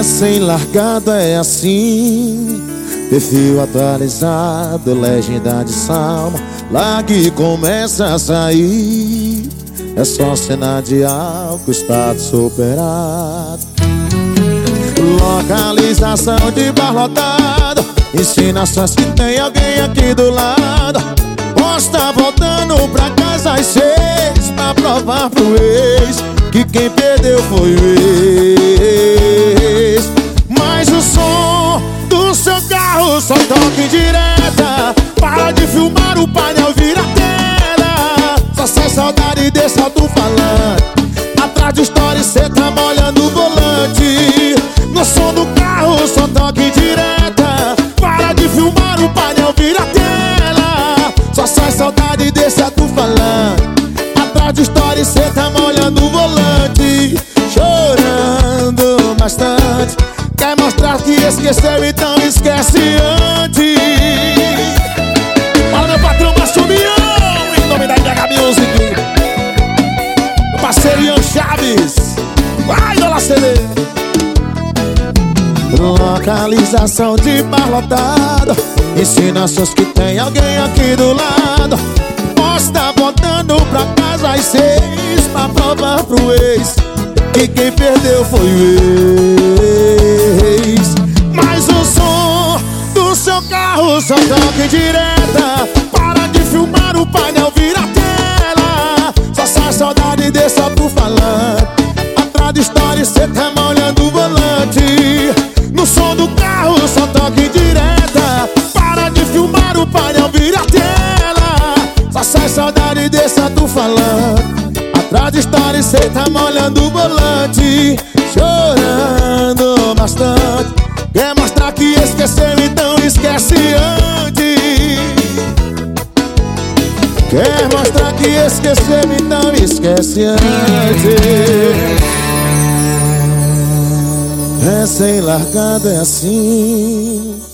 Recém-largado é assim, perfil atualizado, legenda de salmo, lá que começa a sair. É só cena de álcool, estado superado. Localização de bar lotado, ensinações que tem alguém aqui do lado. Posta voltando pra casa às 6, pra provar pro ex que quem perdeu foi o ex. Mas o som do seu carro só toca em direta. Para de filmar, o painel vira tela. Só sai saudade desse alto-falante. Atrás de story cê tá molhando o volante. No som do carro só toca em direta. Para de filmar, o painel vira tela. Só sai saudade desse alto-falante. Atrás de story cê tá molhando o volante. Chorando bastante. Quer mostrar que esqueceu, então esquece antes. Fala meu patrão Massumião, em nome da MH Music. Meu parceiro Ian Chaves. Vai, Dona CD. Localização de bar lotado, ensinações que tem alguém aqui do lado. Posta voltando pra casa às 6, pra provar pro ex que quem perdeu foi o ex. Mas o som do seu carro só toca em direta. Para de filmar, o painel vira tela. Só sai saudade desse alto-falante. Atrás de story cê tá molhando o volante. No som do carro só toca em direta. Para de filmar, o painel vira tela. Só sai saudade desse alto-falante. Atrás de story cê tá molhando o volante. Chorando bastante. Quer mostrar que esqueceu, então esquece antes. Quer mostrar que esqueceu, então esquece antes. Recém-largado é assim.